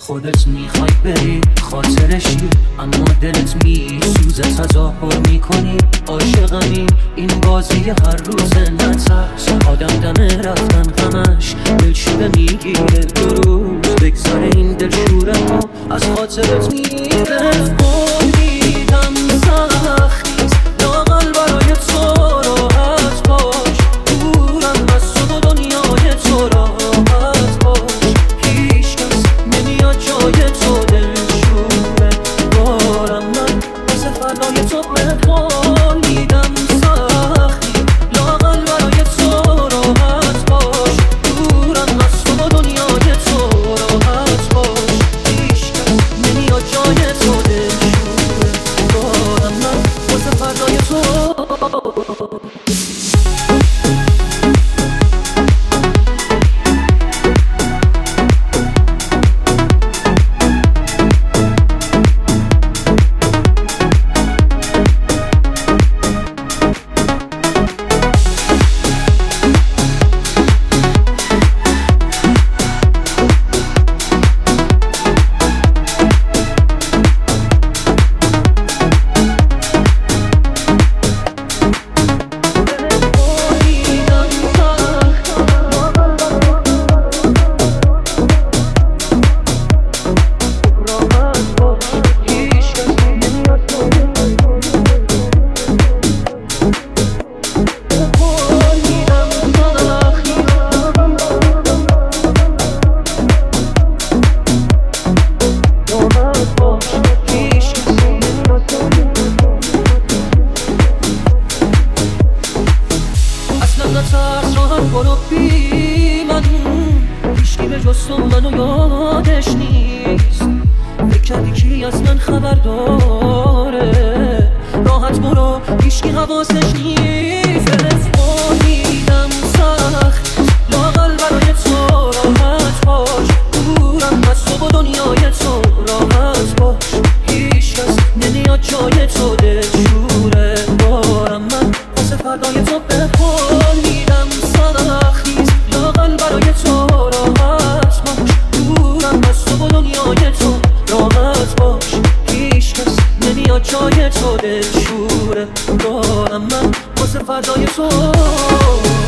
خودت میخوای بری خاطرشی، اما دلت میسوزه تظاهر میکنی عاشقمی. این بازی هر روز نترس، آدم دم رفتن همش دلشوره میگیره. 2 روز بگذاره این دلشوره ها از خاطرت میره. امیدم سختیست لااقل برای تو راحت باش، دورم از تو و دنیای تو راحت باش. هیچ کس نمیاد جای تو دلشوره دارم من واسه فردای تو بخوان. میدم سختی لااقل برای تو راحت باش، دورم از تو و دنیای تو راحت باش. هیچ کس نمیاد جای تو دلشوره دارم من واسه فردای تو. نترس راحت برو بی من، هیچکی به جز تو منو یادش نیست. فکر کردی کی از من خبر داره؟ راحت برو هیچکی حواسش نیست. امیدم سخت لااقل برای تو راحت باش، دورم از تو و دنیای تو راحت باش. هیچ کس نمیاد جای تو دلشوره دارم من واسه فردای تو بخوان. میدم سختیست لااقل برای تو راحت باش، دورم از تو و دنیای تو راحت باش. هیچ کس نمیاد جای تو دلشوره دارم من واسه فردای تو.